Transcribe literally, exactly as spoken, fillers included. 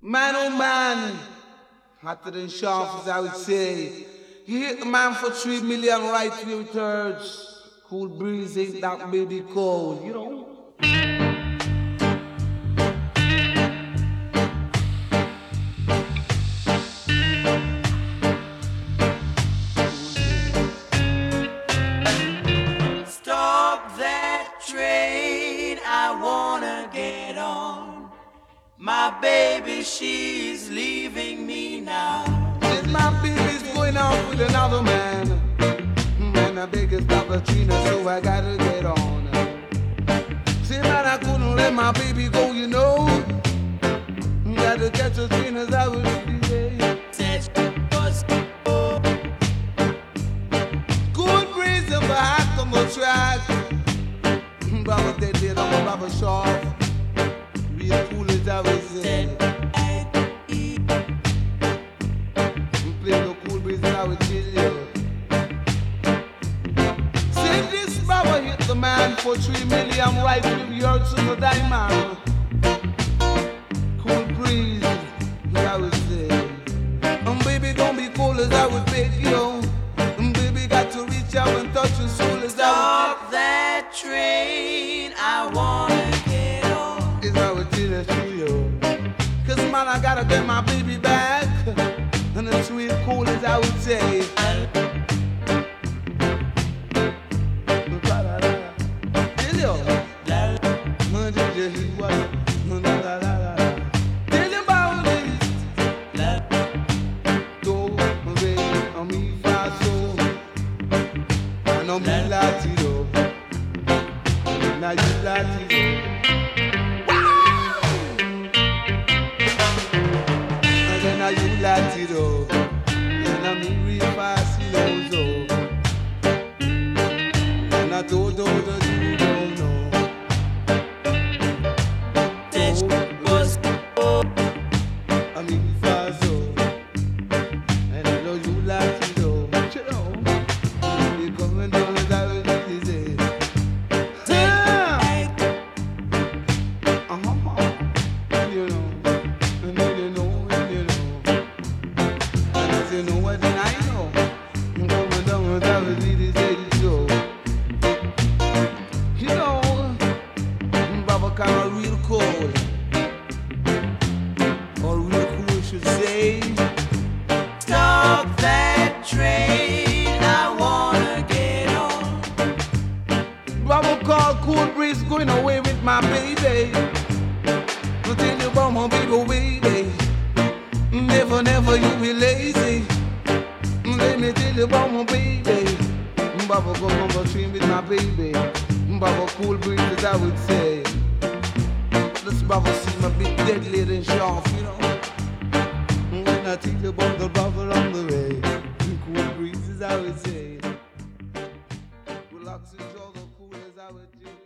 Man, oh man, hotter than sharp as I would say. You hit the man for three million right where it hurts. Cool breeze ain't that baby cold, you know. Stop that train, I wanna get on. My baby, she's leaving me now. Since my baby's going out with another man, and I beg her stop the Trina, so I gotta get on. See man, I couldn't let my baby go, you know. Gotta catch the Trina's I was today. Good breeze in the back on the track. Baba dead dead on the Baba sharp. Real cool as I was say. Play the cool breeze and I would chill you. Say this Baba hit the man for three million right with the earth to the diamond. Cool breeze, I would say. Um, baby, don't be cool as I would beg you. Um, baby, got to reach out and touch your soul as I would. Stop that train, I wanna get on. Is I would tell it to you. Cause man, I gotta get my baby back. And it's real cool as I would say. Now you Latino. And then now you Latino. And I'm real fast, you know, so. And I told you that you don't know. This was I'm real fast, so. And I know you Latino. You know. You coming down as I was really saying. You know what then I know. I'm going down with I was really saying so. You know, Baba kinda real cold. Or real cool should say. stop that train, I wanna get on. Baba called cool breeze going away with my baby. I'll tell you about my baby, baby. Never, never you be lazy. Let me tell you about my baby. Baba go on the train with my baby. Baba cool breeze as I would say. This Baba seem a bit deadly than sharp, you know. When I tell you about the Baba on the way. Cool breeze as I would say. Relax, enjoy the cool as I would do.